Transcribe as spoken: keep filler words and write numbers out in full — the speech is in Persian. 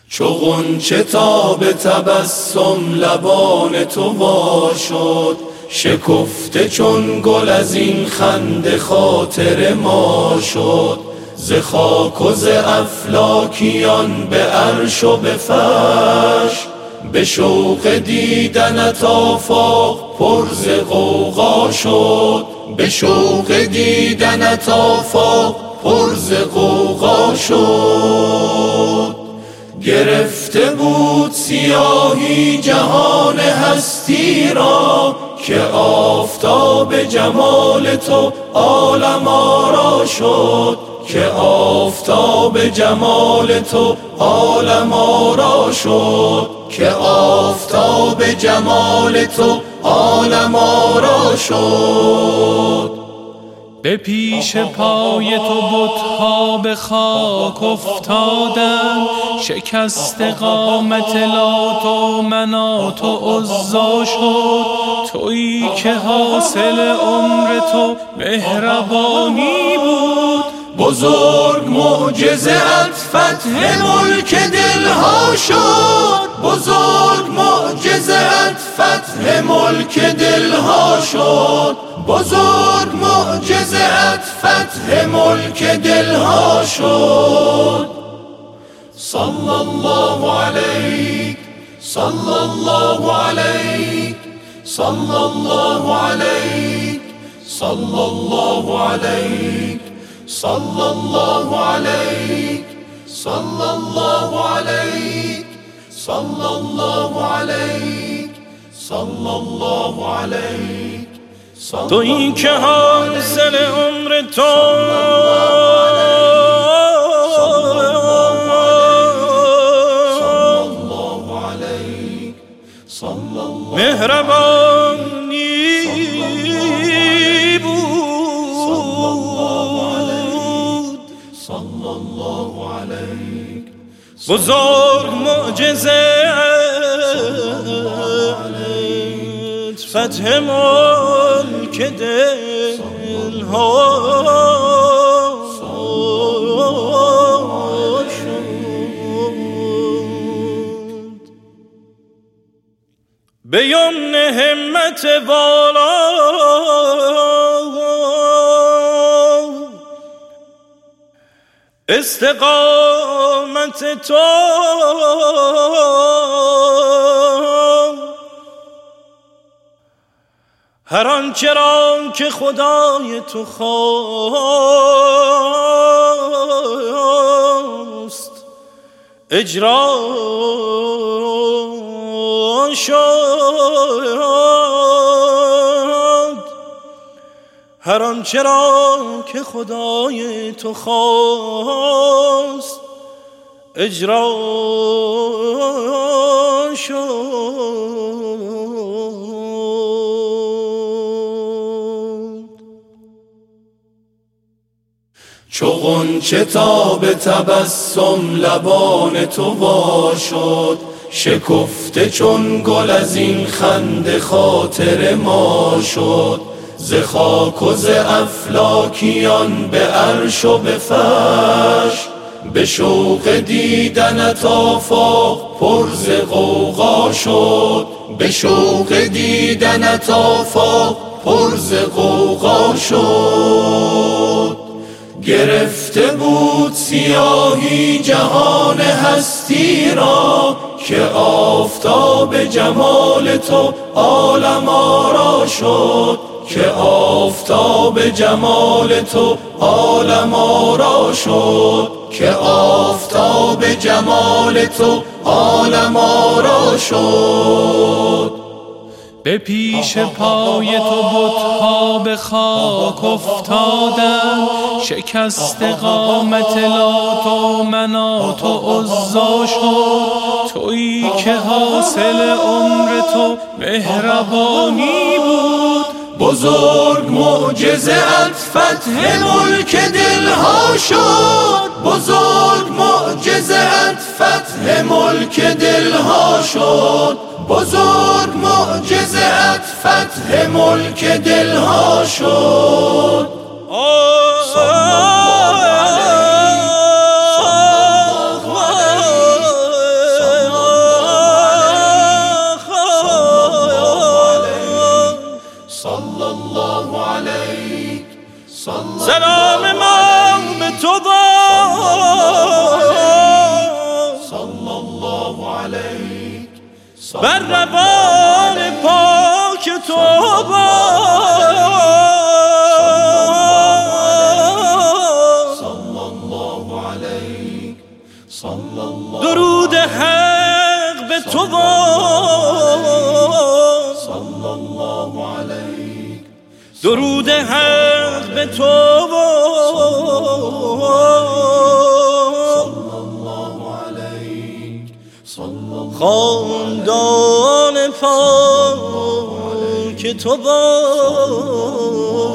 چو غنچه تا به تبسم لبان تو وا شد، شکفته چون گل از این خنده خاطر ما شد. ز خاک و ز افلاکیان به عرش و به فرش، به شوق دیدنت آفاق پر ز غوغا شد. به شوق دیدنت آفاق پر ز غوغا شد. گرفته بود سیاهی جهان هستی را، که آفتاب جمال تو عالم آرا شد. که آفتاب جمال تو عالم آرا شد. که آفتاب جمال تو عالم آرا شد. به پیش پای تو بت‌ها به خاک افتادند، شکست قامت لات و منات و عزا شد. تویی که حاصل عمر تو مهربانی بود، بزرگ معجزه‌ات فتح ملک دلها شد. بزرگ معجزه‌ات فتح ملک دلها شد. بزرگ معجزه‌ات فتح ملک دلها شد. صلی الله علیک، صلی الله علیک، صلی الله علیک، صلی الله علیک، صلی الله علیک، صلی الله علیک، صلی الله علیک، صلی الله علیک. تویی که حاصل عمر تو مهربانی بود. بزرگ معجزه فتح ملک دلها شد. به یمن همت والا استقامت تو، هر آنچه را که خدای تو خواست اجرا شد. هر آنچه را که خدای تو خواست اجرا شد. چو غنچه تا به تبسم لبان تو وا شد، شکفته چون گل از این خنده خاطر ما شد. ز خاک و ز افلاکیان به عرش و به فرش، به شوق دیدنت آفاق پر ز غوغا شد. به شوق دیدنت آفاق پر ز غوغا شد. گرفته بود سیاهی جهان هستی را، که آفتاب جمال تو عالم آرا شد. که آفتاب جمال تو عالم آرا شد. که آفتاب جمال تو عالم آرا شد. به پیش پای تو بت‌ها به خاک افتادند، شکست قامت لات و منات و عزا شد. تویی که حاصل عمر تو مهربانی بود، بزرگ معجزه‌ات فتح ملک دلها شد. بزرگ معجزه‌ات فتح ملک دلها شد. بزرگ معجزه‌ات فتح ملک دلها شد. صلی الله علیه، صلی الله علیه، بر روان پاک تو درود حق به تو درود حق به تو خاندان پاک تو